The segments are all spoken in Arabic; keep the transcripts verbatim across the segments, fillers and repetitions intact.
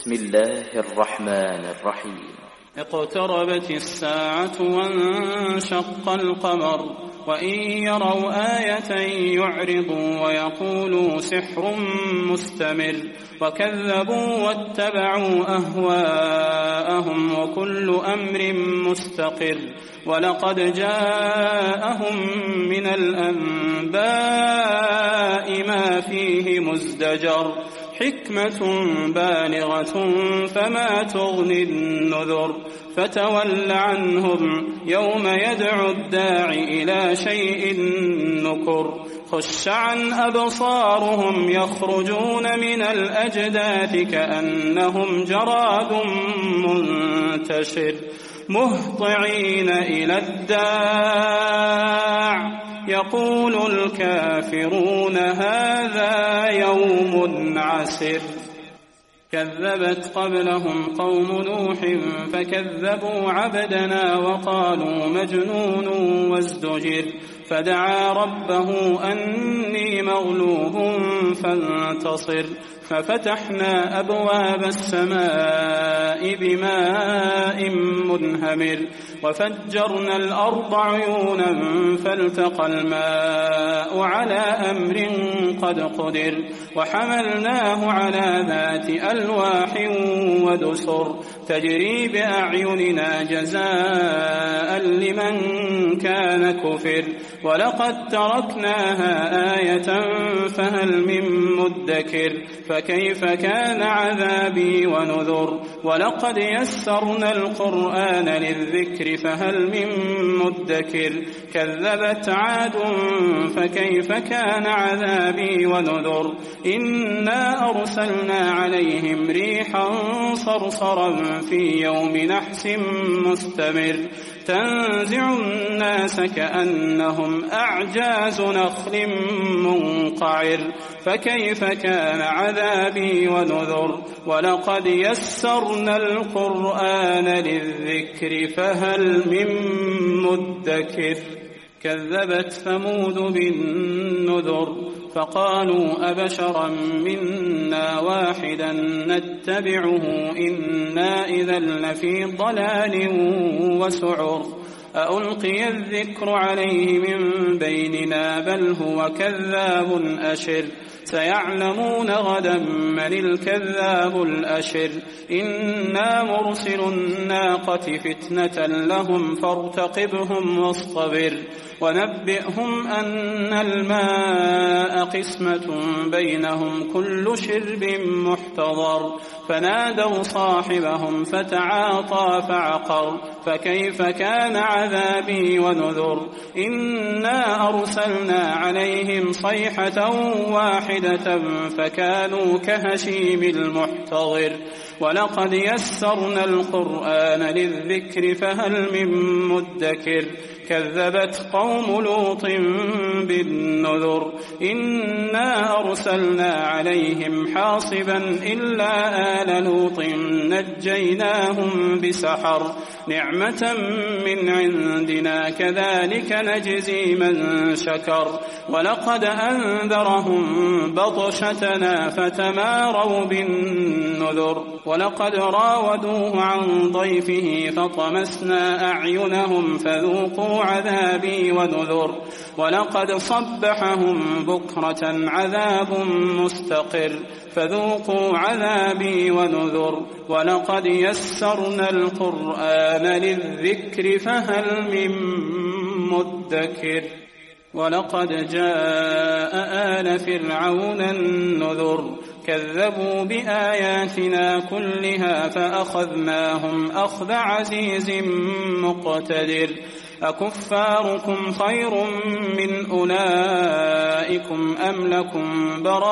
بسم الله الرحمن الرحيم. اقتربت الساعة وانشق القمر وإن يروا آية يعرضوا ويقولوا سحر مستمر وكذبوا واتبعوا أهواءهم وكل أمر مستقر ولقد جاءهم من الأنباء ما فيه مزدجر حكمة بالغة فما تغني النذر فتول عنهم يوم يدعو الداعي إلى شيء نكر خش عن أبصارهم يخرجون من الأجداث كأنهم جراد منتشر مهطعين إلى الداع يقول الكافرون هذا يوم عسر كذبت قبلهم قوم نوح فكذبوا عبدنا وقالوا مجنون وازدجر فدعا ربه أني مغلوب فانتصر ففتحنا أبواب السماء بماء منهمر وفجرنا الأرض عيونا فالتقى الماء على أمر قد قدر وحملناه على ذات ألواح ودسر تجري بأعيننا جزاء لمن كان كفر ولقد تركناها آية فهل من مدكر فكيف كان عذابي ونذر ولقد يسرنا القرآن للذكر فهل من مدكر كذبت عاد فكيف كان عذابي ونذر إنا أرسلنا عليهم ريحا صرصرا في يوم نحس مستمر تنزع الناس كأنهم أعجاز نخل منقعر فكيف كان عذابي ونذر ولقد يسرنا القرآن للذكر فهل من مدكر كذبت ثمود بالنذر فقالوا أبشرا منا واحدا نتبعه إنا إذا لفي ضلال وسعر أألقي الذكر عليه من بيننا بل هو كذاب أشر سيعلمون غدا من الكذاب الأشر إنا مرسل الناقة فتنة لهم فارتقبهم واصطبر ونبئهم أن الماء قسمة بينهم كل شرب محتضر فنادوا صاحبهم فتعاطى فعقر فكيف كان عذابي ونذر إنا أرسلنا عليهم صيحة واحدة فكانوا كهشيم المحتضر ولقد يسرنا القرآن للذكر فهل من مدكر كذبت قوم لوط بالنذر إنا أرسلنا عليهم حاصبا إلا آل لوط نجيناهم بسحر نعمة من عندنا كذلك نجزي من شكر ولقد أنذرهم بطشتنا فتماروا بالنذر ولقد راودوه عن ضيفه فطمسنا أعينهم فذوقوا عذابي ونذر ولقد صبحهم بكرة عذاب مستقر فذوقوا عذابي ونذر ولقد يسرنا القرآن للذكر فهل من مدكر ولقد جاء آل فرعون النذر كذبوا بآياتنا كلها فأخذناهم أخذ عزيز مقتدر أكفاركم خير من أولئكم أم لكم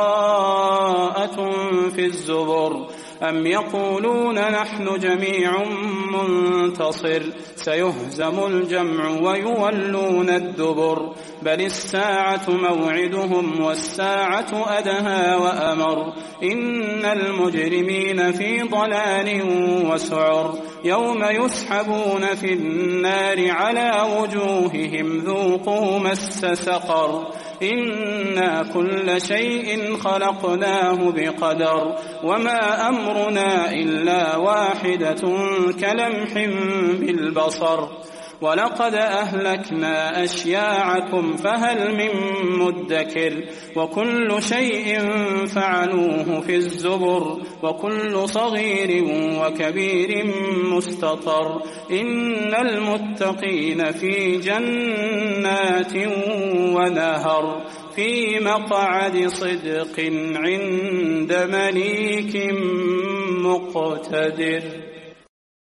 براءة في الزبر أم يقولون نحن جميع منتصر سيهزم الجمع ويولون الدبر بل الساعة موعدهم والساعة أدهى وأمر إن المجرمين في ضلال وسعر يوم يسحبون في النار على وجوههم ذوقوا مس سقر إنا كل شيء خلقناه بقدر وما أمرنا إلا واحدة كلمح بالبصر ولقد أهلكنا أشياعكم فهل من مدكر وكل شيء فعلوه في الزبر وكل صغير وكبير مستطر إن المتقين في جنات ونهر في مقعد صدق عند مليك مقتدر.